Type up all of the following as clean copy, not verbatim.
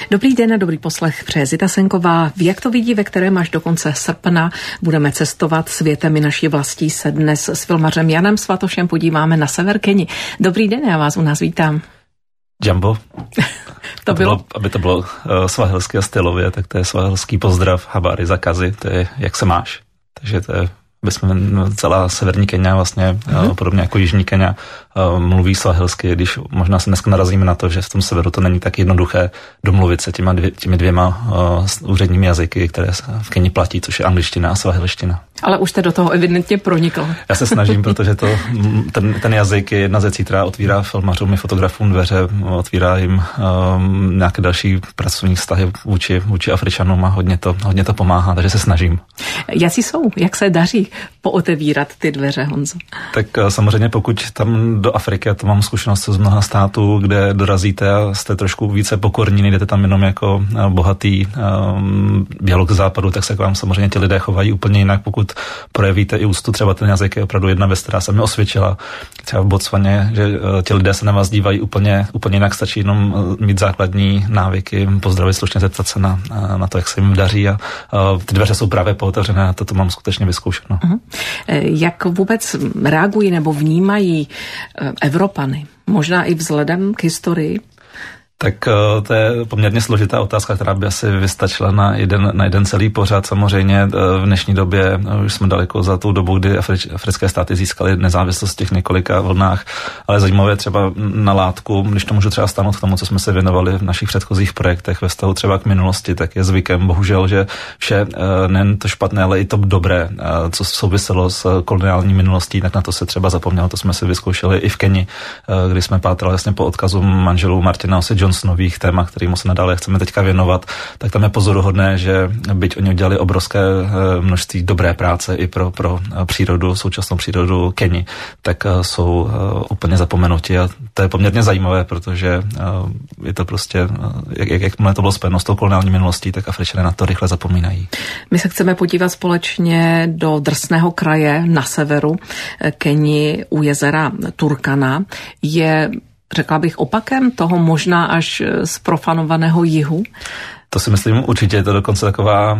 Dobrý den a dobrý poslech přeje Zita Senková. Jak to vidí, ve kterém až do konce srpna budeme cestovat světem i naší vlastí, se dnes s filmařem Janem Svatošem podíváme na sever Keni. Dobrý den, já vás u nás vítám. Jambo. Aby to bylo svahilsky a stylově, tak to je svahilský pozdrav, habari zakazy, to je jak se máš. Takže to je celá severní Kenia vlastně, podobně jako jižní Kenia, mluví svahilsky, když možná se dneska narazíme na to, že v tom severu to není tak jednoduché domluvit se těmi dvěma úředními jazyky, které v Keni platí, což je angličtina a svahilština. Ale už jste do toho evidentně pronikl. Já se snažím, protože ten jazyk je jedna z věcí, která otvírá filmařům i fotografům dveře, otvírá jim nějaké další pracovní vztahy vůči Afričanům a hodně to pomáhá, takže se snažím. Jací jsou? Jak se daří pootevírat ty dveře, Honzo? Tak samozřejmě pokud tam do Afriky, a to mám zkušenost z mnoha států, kde dorazíte a jste trošku více pokorní, nejdete tam jenom jako bohatý bělok z západu, tak se k vám samozřejmě ti lidé chovají úplně jinak. Pokud projevíte i úctu, třeba ten jazyk je opravdu jedna věc, která se mi osvědčila. Třeba v Botswaně, že ti lidé se na vás dívají úplně jinak, stačí jenom mít základní návyky, pozdravit slušně, zeptat se na to, jak se jim daří a ty dveře jsou právě pootevřené a to mám skutečně vyzkoušeno. Jak vůbec reagují nebo vnímají Evropany? Možná i vzhledem k historii? Tak to je poměrně složitá otázka, která by asi vystačila na jeden celý pořad. Samozřejmě v dnešní době už jsme daleko za tou dobu, kdy africké státy získaly nezávislost v těch několika vlnách, ale zajímavé třeba na látku, když to můžu třeba stáhnout k tomu, co jsme se věnovali v našich předchozích projektech ve vztahu třeba k minulosti, tak je zvykem bohužel, že vše nejen to špatné, ale i to dobré, co souviselo s koloniální minulostí, tak na to se třeba zapomnělo. To jsme si vyzkoušeli i v Keni, kdy jsme pátrali vlastně po odkazu manželů Martina Johnsonových témat, kterým se nadále chceme teďka věnovat, tak tam je pozoruhodné, že byť oni udělali obrovské množství dobré práce i pro přírodu, současnou přírodu Keni, tak jsou úplně zapomenuti a to je poměrně zajímavé, protože je to prostě, jakmile to bylo spojeno s tou koloniální minulostí, tak Afričané na to rychle zapomínají. My se chceme podívat společně do drsného kraje na severu Keni u jezera Turkana. Je, řekla bych, opakem toho možná až zprofanovaného jihu? To si myslím určitě, je to dokonce taková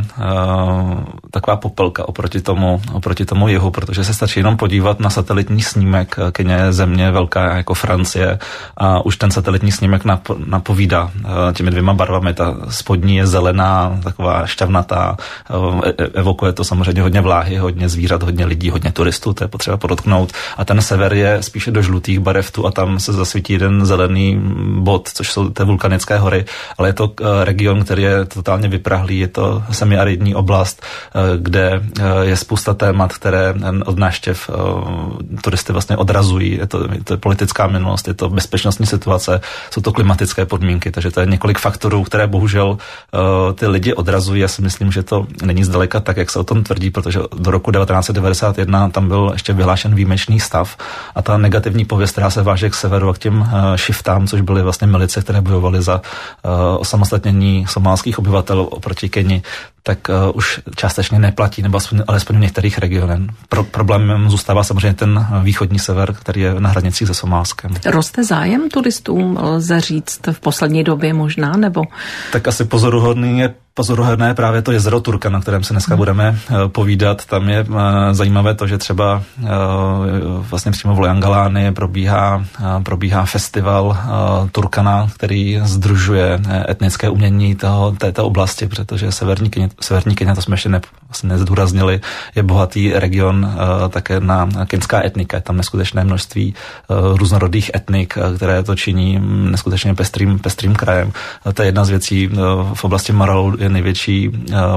popelka oproti tomu jihu, protože se stačí jenom podívat na satelitní snímek. Kenia je země velká jako Francie a už ten satelitní snímek napovídá těmi dvěma barvami. Ta spodní je zelená, taková šťavnatá, evokuje to samozřejmě hodně vláhy, hodně zvířat, hodně lidí, hodně turistů, to je potřeba podotknout. A ten sever je spíše do žlutých barev tu a tam se zasvítí jeden zelený bod, což jsou ty vulkanické hory, ale je to region, který je totálně vyprahlý, je to semiaridní oblast, kde je spousta témat, které od návštěv turisty vlastně odrazují. Je to politická minulost, je to bezpečnostní situace, jsou to klimatické podmínky, takže to je několik faktorů, které bohužel ty lidi odrazují. Já si myslím, že to není zdaleka tak, jak se o tom tvrdí, protože do roku 1991 tam byl ještě vyhlášen výjimečný stav a ta negativní pověst, která se váže k severu a k těm šiftám, což byly vlastně milice, které bojovaly za osamostatnění somálských obyvatel oproti Keni, tak už částečně neplatí, nebo alespoň v některých regionech. Problémem zůstává samozřejmě ten východní sever, který je na hranicích se Somálskem. Roste zájem turistů, lze říct, v poslední době možná, nebo? Tak asi pozoruhodné právě to jezero Turka, na kterém se dneska budeme povídat. Tam je zajímavé to, že třeba vlastně přímo v Lojangalány probíhá festival Turkana, který sdružuje etnické umění této oblasti, protože severní Kenia, to jsme ještě nezdůraznili, je bohatý region také na kenská etnika. Je tam neskutečné množství různorodých etnik, které to činí neskutečně pestrým krajem. To je jedna z věcí. V oblasti Maralu je největší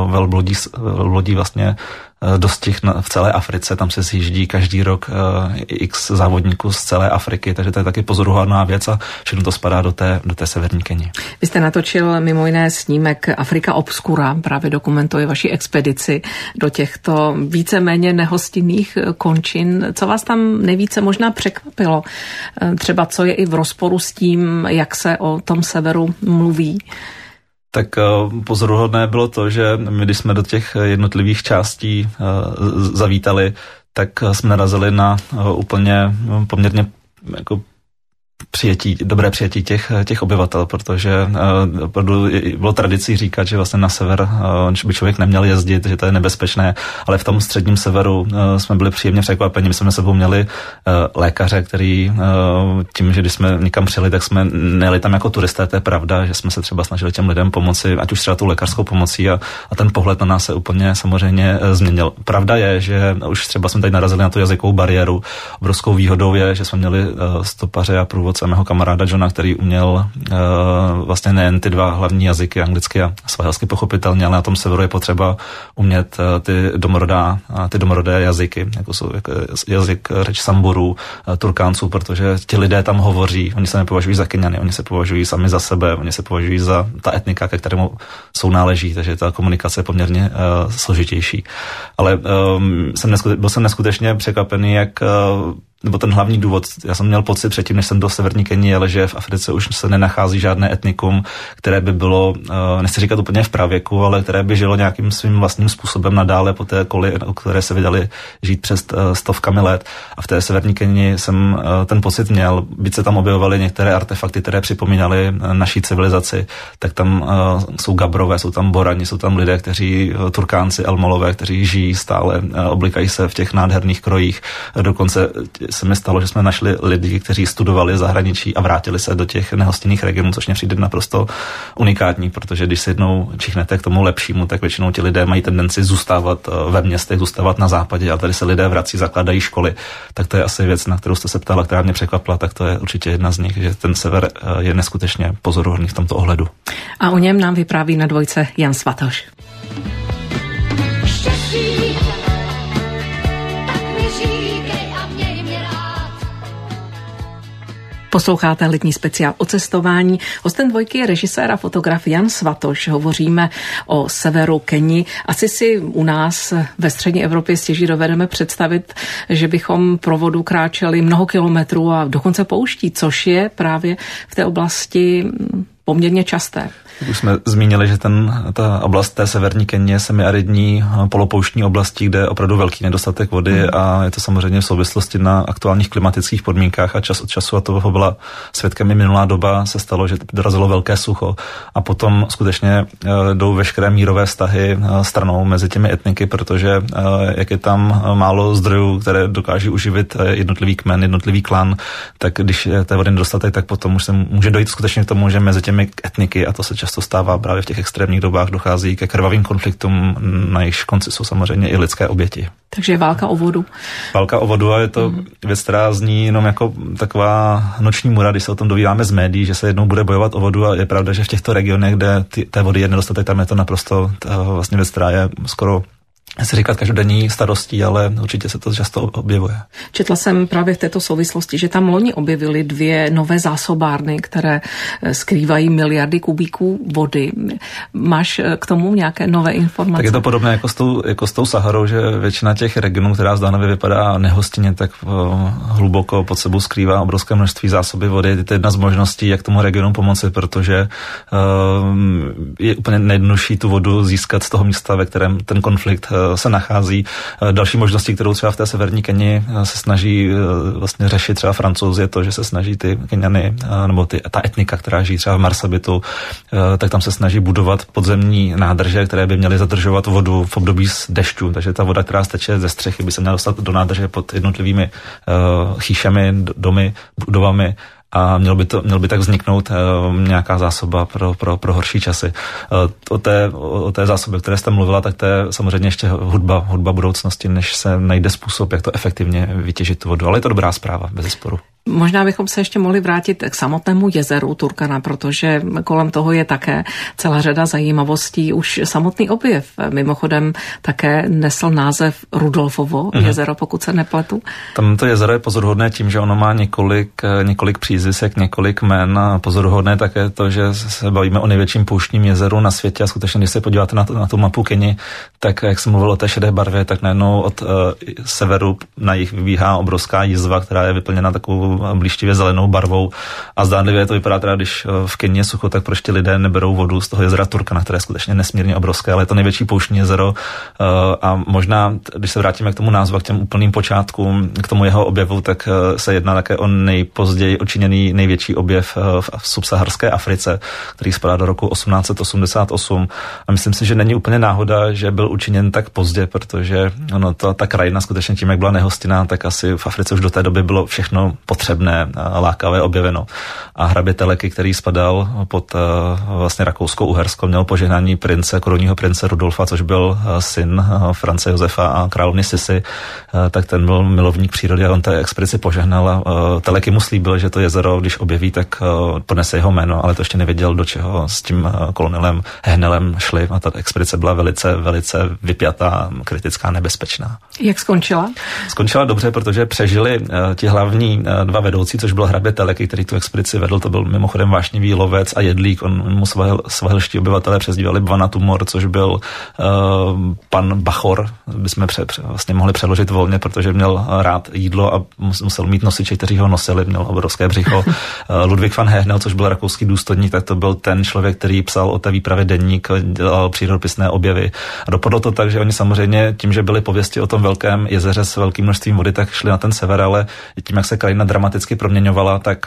velblodí vlastně dostih v celé Africe, tam se sjíždí každý rok x závodníků z celé Afriky, takže to je taky pozoruhodná věc a všechno to spadá do té severní Keni. Vy jste natočil mimo jiné snímek Afrika Obscura, právě dokumentuje vaši expedici do těchto víceméně nehostinných končin. Co vás tam nejvíce možná překvapilo? Třeba co je i v rozporu s tím, jak se o tom severu mluví? Tak pozoruhodné bylo to, že my, když jsme do těch jednotlivých částí zavítali, tak jsme narazili na úplně poměrně jako dobré přijetí těch obyvatel, protože bylo tradicí říkat, že vlastně na sever by člověk neměl jezdit, že to je nebezpečné, ale v tom středním severu jsme byli příjemně překvapeni. My jsme na sebou měli lékaře, který tím, že když jsme někam přijeli, tak jsme nejeli tam jako turisté, to je pravda, že jsme se třeba snažili těm lidem pomoci, ať už třeba tou lékařskou pomocí a ten pohled na nás se úplně samozřejmě změnil. Pravda je, že už třeba jsme tady narazili na tu jazykovou bariéru. Obrovskou výhodou je, že jsme měli stopaře a průvodce mého kamaráda Johna, který uměl vlastně nejen ty dva hlavní jazyky, anglicky a svahilsky pochopitelně, ale na tom severu je potřeba umět ty domorodé jazyky, jako jsou jazyk řeč Samburů, Turkánců, protože ti lidé tam hovoří, oni se nepovažují za Keňany, oni se považují sami za sebe, oni se považují za ta etnika, ke kterému jsou náleží, takže ta komunikace je poměrně složitější. Ale byl jsem neskutečně překvapený, nebo ten hlavní důvod, já jsem měl pocit předtím, než jsem do severní Keni jel, že v Africe už se nenachází žádné etnikum, které by bylo, nechci říkat úplně v pravěku, ale které by žilo nějakým svým vlastním způsobem nadále po té koli, o které se vydali žít přes stovkami let. A v té severní Keni jsem ten pocit měl, byť se tam objevovaly některé artefakty, které připomínaly naší civilizaci, tak tam jsou Gabrové, jsou tam Borani, jsou tam lidé, kteří Turkánci, Elmolové, kteří žijí stále, oblikají se v těch nádherných krojích. Dokonce se mi stalo, že jsme našli lidi, kteří studovali zahraničí a vrátili se do těch nehostinných regionů, což mě přijde naprosto unikátní, protože když se jednou čichnete k tomu lepšímu, tak většinou ti lidé mají tendenci zůstávat ve městech, zůstávat na západě, a tady se lidé vrací, zakládají školy. Tak to je asi věc, na kterou jste se ptala, která mě překvapila, tak to je určitě jedna z nich, že ten sever je neskutečně pozoruhodný v tomto ohledu. A o něm nám vypráví na dvojce Jan Svatoš. Posloucháte letní speciál o cestování. Hostem dvojky je režisér a fotograf Jan Svatoš. Hovoříme o severu Keni. Asi si u nás ve střední Evropě stěží dovedeme představit, že bychom pro vodu kráčeli mnoho kilometrů a dokonce pouští, což je právě v té oblasti poměrně časté. Už jsme zmínili, že ta oblast té severní Keni je semiaridní polopouštní oblastí, kde je opravdu velký nedostatek vody a je to samozřejmě v souvislosti na aktuálních klimatických podmínkách a čas od času, a toho byla svědkem i minulá doba, se stalo, že dorazilo velké sucho a potom skutečně jdou veškeré mírové vztahy stranou mezi těmi etniky, protože jak je tam málo zdrojů, které dokáží uživit jednotlivý kmen, jednotlivý klan, tak když je té vody nedostatek, tak potom už se může dojít skutečně k tomu, že mezi těmi etniky, a to se často stává právě v těch extrémních dobách, dochází ke krvavým konfliktům, na jejichž konci jsou samozřejmě i lidské oběti. Takže je válka o vodu. Válka o vodu, a je to věc, která zní jenom jako taková noční můra, když se o tom dovídáme z médií, že se jednou bude bojovat o vodu, a je pravda, že v těchto regionech, kde té vody je nedostatek, tam je to naprosto vlastně věc, která je skoro, nechci říkat každodenní starostí, ale určitě se to často objevuje. Četla jsem právě v této souvislosti, že tam loni objevili 2 nové zásobárny, které skrývají miliardy kubíků vody. Máš k tomu nějaké nové informace? Tak je to podobné jako s tou Saharou, že většina těch regionů, která zdánavě vypadá nehostinně, tak hluboko pod sebou skrývá obrovské množství zásoby vody. Je to jedna z možností, jak tomu regionu pomoci, protože je úplně nejjednodušší tu vodu získat z toho místa, ve kterém ten konflikt se nachází. Další možností, kterou třeba v té severní Keni se snaží vlastně řešit třeba Francouzi, je to, že se snaží ty Keňany, nebo ta etnika, která žijí třeba v Marsabitu, tak tam se snaží budovat podzemní nádrže, které by měly zadržovat vodu v období dešťů. Takže ta voda, která steče ze střechy, by se měla dostat do nádrže pod jednotlivými chýšemi, domy, budovami, a měl by tak vzniknout nějaká zásoba pro horší časy. O té zásobě, o které jste mluvila, tak to je samozřejmě ještě hudba budoucnosti, než se najde způsob, jak to efektivně vytěžit tu vodu. Ale je to dobrá zpráva, bezesporu. Možná bychom se ještě mohli vrátit k samotnému jezeru Turkana, protože kolem toho je také celá řada zajímavostí. Už samotný objev mimochodem také nesl název Rudolfovo jezero, pokud se nepletu. Tam to jezero je pozoruhodné tím, že ono má několik přízvisek, několik jmen, a pozoruhodné také to, že se bavíme o největším pouštním jezeru na světě, a skutečně, když se podíváte na tu mapu Keni, tak jak jsem mluvil o té šedé barvě, tak najednou od severu na jih vybíhá obrovská jizva, která je vyplněna takovou tou blíštivě zelenou barvou a zdánlivě to vypadá teda, když v Keni je sucho, tak prostě lidé neberou vodu z toho jezera Turkana, které je skutečně nesmírně obrovské, ale je to největší pouštní jezero a možná, když se vrátíme k tomu názvu a k těm úplným počátkům, k tomu jeho objevu, tak se jedná také o nejpozději učiněný největší objev v subsaharské Africe, který spadá do roku 1888 a myslím si, že není úplně náhoda, že byl učiněn tak pozdě, protože ta krajina skutečně tím, jak byla nehostinná, tak asi v Africe už do té doby bylo všechno potřebné, lákavé objeveno. A hrabě Teleky, který spadal pod vlastně Rakousko-Uhersko, měl požehnání korunního prince Rudolfa, což byl syn France Josefa a královny Sisy, tak ten byl milovník přírody a on té expedici požehnal a Teleky mu slíbil, že to jezero, když objeví, tak podnese jeho jméno, ale to ještě nevěděl, do čeho s tím kolonelem Hehnelem šli a ta expedice byla velice, velice vypjatá, kritická, nebezpečná. Jak skončila? Skončila dobře, protože přežili ti hlavní dva vedoucí, což byl hrabě Teleky, který tu expedici vedl, to byl mimochodem vášnivý lovec a jedlík, on mu svahelští obyvatelé přezdívali Bvanatumor, což byl pan Bachor, bychom vlastně mohli přeložit volně, protože měl rád jídlo a musel mít nosiče, kteří ho nosili, měl obrovské břicho. Ludvík van Hehnel, což byl rakouský důstojník, tak to byl ten člověk, který psal o té výpravě deník, dělal přírodopisné objevy. A dopadlo to tak, že oni samozřejmě tím, že byly pověsti o tom velkém jezeře s velkým množstvím vody, tak šli na ten sever, ale tím, jak se krajina dramaticky proměňovala, tak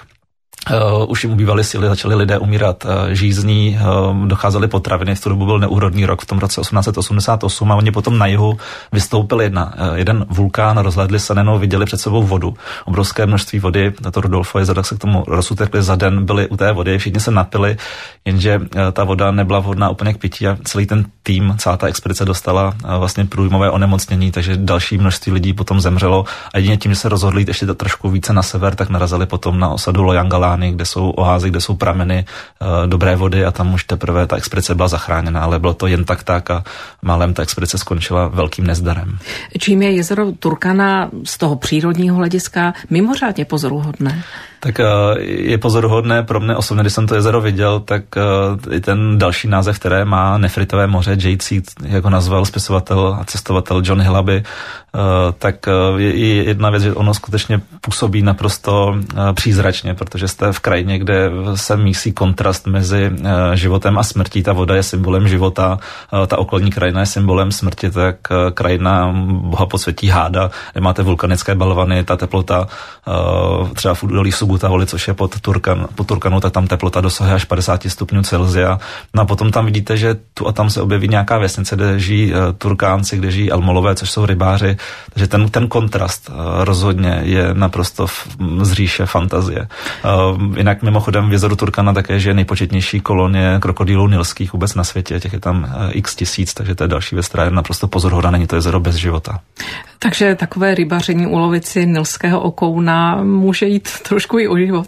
už jim ubývaly síly, začali lidé umírat žízní, docházely potraviny, v tu dobu byl neúrodný rok v tom roce 1888 a oni potom na jihu vystoupil jeden vulkán, rozhlédli se, najednou viděli před sebou vodu, obrovské množství vody, to Rudolfovo jezero se k tomu rozutekli za den, byli u té vody, všichni se napili, jenže ta voda nebyla vhodná úplně k pití a celý ten tým, celá ta expedice dostala vlastně průjmové onemocnění, takže další množství lidí potom zemřelo a jedině tím, že se rozhodli jít ještě trošku více na sever, tak narazili potom na osadu Loyangalány, kde jsou oázy, kde jsou prameny dobré vody a tam už teprve ta expedice byla zachráněna, ale bylo to jen tak a málem ta expedice skončila velkým nezdarem. Čím je jezero Turkana z toho přírodního hlediska mimořádně pozoruhodné? Tak je pozoruhodné pro mě osobně, když jsem to jezero viděl, tak i ten další název, které má Nefritové moře, Jade, jak ho nazval spisovatel a cestovatel John Hillaby, tak je jedna věc, že ono skutečně působí naprosto přízračně, protože jste v krajině, kde se mísí kontrast mezi životem a smrtí. Ta voda je symbolem života, ta okolní krajina je symbolem smrti, tak krajina Boha podsvětí Háda, kde máte vulkanické balvany, ta teplota třeba v údolí Subutavoli, což je pod Turkanu, tak tam teplota dosahuje až 50 stupňů Celsia. No a potom tam vidíte, že tu a tam se objeví nějaká vesnice, kde žijí Turkánci, kde žijí Almolové, což jsou rybáři. Takže ten kontrast rozhodně je naprosto z říše fantazie. Jinak mimochodem v jezeru Turkana také žije nejpočetnější kolonie krokodýlů nilských vůbec na světě. Těch je tam x tisíc, takže to je další věc, která je naprosto pozoruhodná, není to jezero bez života. Takže takové rybaření, ulovit si nilského okouna může jít trošku i o život.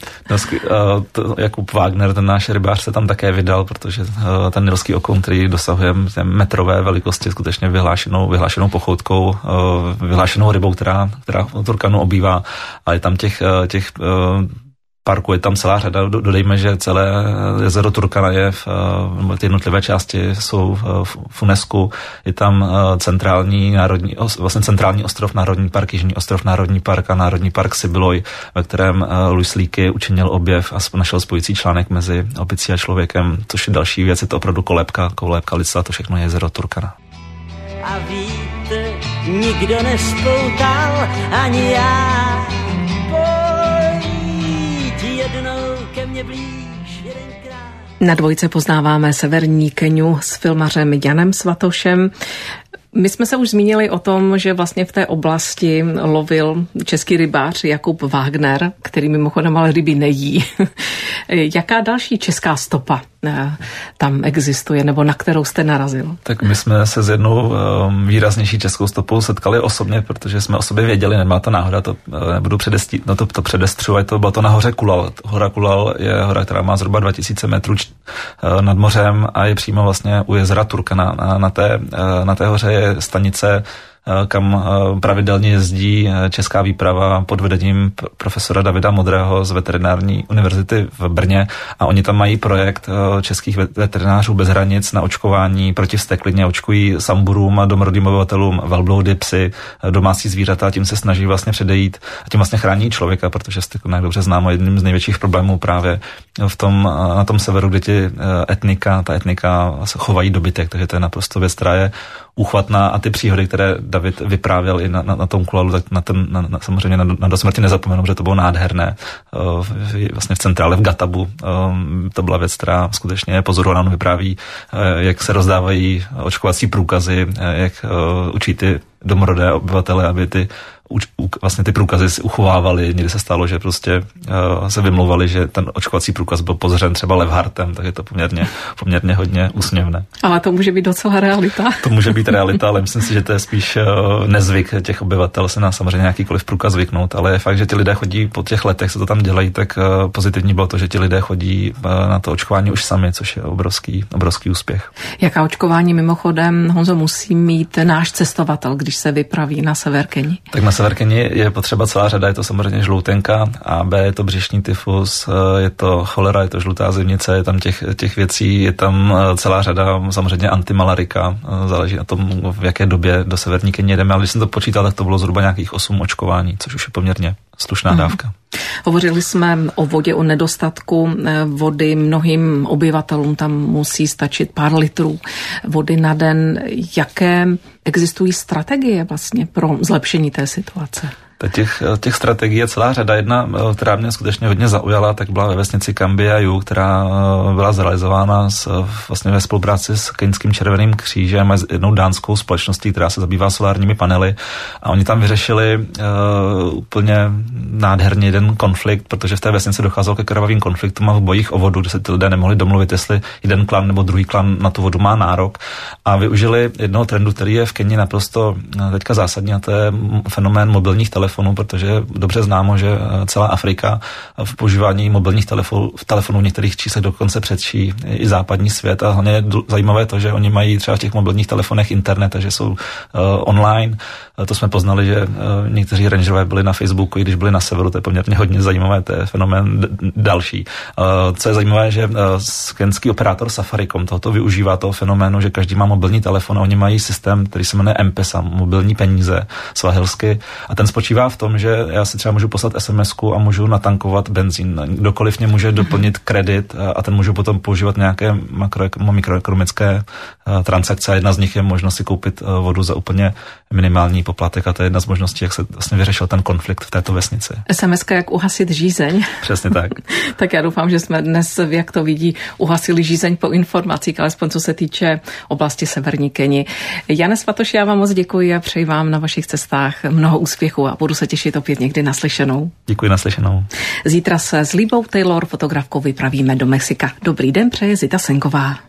Jakub Wagner, ten náš rybář, se tam také vydal, protože ten nilský okoun, který dosahuje metrové velikosti, skutečně vyhlášenou pochoutkou, vyhlášenou rybou, která Turkanu obývá, a je tam těch parku je tam celá řada. Dodejme, že celé jezero Turkana je ty jednotlivé části jsou v UNESCO. Je tam centrální ostrov Národní park, Jižní ostrov Národní park a Národní park Sibiloj, ve kterém Louis Leakey učinil objev a našel spojící článek mezi opicí a člověkem, což je další věc, je to opravdu kolébka lidstva, to všechno je jezero Turkana. A víte, nikdo nespoutal, ani já. Na dvojce poznáváme severní Keniu s filmařem Janem Svatošem. My jsme se už zmínili o tom, že vlastně v té oblasti lovil český rybář Jakub Wagner, který mimochodem ale ryby nejí. Jaká další česká stopa tam existuje, nebo na kterou jste narazil? Tak my jsme se s jednou výraznější českou stopou setkali osobně, protože jsme o sobě věděli, nemá to náhoda, to nebudu to předestřovat, byla to na hoře Kulal. Hora Kulal je hora, která má zhruba 2000 metrů nad mořem a je přímo vlastně u jezera Turkana. Na té hoře je stanice kam pravidelně jezdí česká výprava pod vedením profesora Davida Modrého z veterinární univerzity v Brně a oni tam mají projekt českých veterinářů bez hranic na očkování proti vzteklině, očkují samburům a domorodým obyvatelům velbloudy, psy, domácí zvířata, tím se snaží vlastně předejít a tím vlastně chrání člověka, protože vzteklina, jak dobře známo, jedním z největších problémů právě na tom severu, kde ta etnika se chovají dobytek, takže to je naprosto věc, která je úchvatná a ty příhody, které David vyprávěl i na tom kulalu, tak samozřejmě na do smrti nezapomenu, protože to bylo nádherné. Vlastně v centrále v Gatabu to byla věc, která skutečně je pozoruhodná, vypráví, jak se rozdávají očkovací průkazy, jak učí ty domorodé obyvatele, aby vlastně ty průkazy si uchovávali. Někdy se stalo, že prostě se vymlouvali, že ten očkovací průkaz byl pozřen třeba Levhartem, tak je to poměrně hodně úsměvné. Ale to může být docela realita. To může být realita, ale myslím si, že to je spíš nezvyk těch obyvatel se na samozřejmě nějakýkoliv průkaz zvyknout, ale je fakt, že ti lidé chodí po těch letech, se to tam dělají, tak pozitivní bylo to, že ti lidé chodí na to očkování už sami, což je obrovský úspěch. Jaká očkování mimochodem, Honzo, musí mít náš cestovatel, když se vypraví na sever Keni? Tak na sever Keni je potřeba celá řada, je to samozřejmě žloutenka, A, B, je to břišní tyfus, je to cholera, je to žlutá zimnice, je tam těch věcí, je tam celá řada samozřejmě antimalarika, záleží na tom, v jaké době do severní Keni jedeme, ale když jsem to počítal, tak to bylo zhruba nějakých 8 očkování, což už je poměrně slušná dávka. Hovořili jsme o vodě, o nedostatku vody. Mnohým obyvatelům tam musí stačit pár litrů vody na den. Jaké existují strategie vlastně pro zlepšení té situace? Těch strategií je celá řada. Jedna, která mě skutečně hodně zaujala, tak byla ve vesnici Kambia Yu, která byla zrealizována vlastně ve spolupráci s Keňským červeným křížem a s jednou dánskou společností, která se zabývá solárními panely. A oni tam vyřešili úplně nádherně jeden konflikt, protože v té vesnici docházelo ke krvavým konfliktům a v bojích o vodu, kde se ty lidé nemohli domluvit, jestli jeden klan nebo druhý klan na tu vodu má nárok. A využili jednoho trendu, který je v Keni naprosto teďka zásadní, a to je fenomén mobilních telefonů, protože je dobře známo, že celá Afrika v používání mobilních telefonů v některých číslech dokonce předčí i západní svět a hlavně je zajímavé to, že oni mají třeba v těch mobilních telefonech internet, takže jsou online. To jsme poznali, že někteří rangerové byli na Facebooku, i když byli na severu, to je poměrně hodně zajímavé, to je fenomén další. Co je zajímavé, že kenský operátor Safaricom tohoto využívá toho fenoménu, že každý má mobilní telefon a oni mají systém, který se jmenuje M-Pesa, mobilní peníze swahilsky, a ten spočívá v tom, že já si třeba můžu poslat SMS-ku a můžu natankovat benzín. Kdokoliv mě může doplnit kredit a ten můžu potom používat nějaké mikroekonomické transakce a jedna z nich je možnost si koupit vodu za úplně minimální poplatek a to je jedna z možností, jak se vlastně vyřešil ten konflikt v této vesnici. SMS-ka jak uhasit žízeň. Přesně tak. Tak já doufám, že jsme dnes, jak to vidí, uhasili žízeň po informacích, alespoň co se týče oblasti severní Keni. Jane Svatoš, já vám moc děkuji a přeji vám na vašich cestách mnoho úspěchů a budu se těšit opět někdy naslyšenou. Děkuji, naslyšenou. Zítra se s Líbou Taylor, fotografkou, vypravíme do Mexika. Dobrý den, přeje Zita Senková.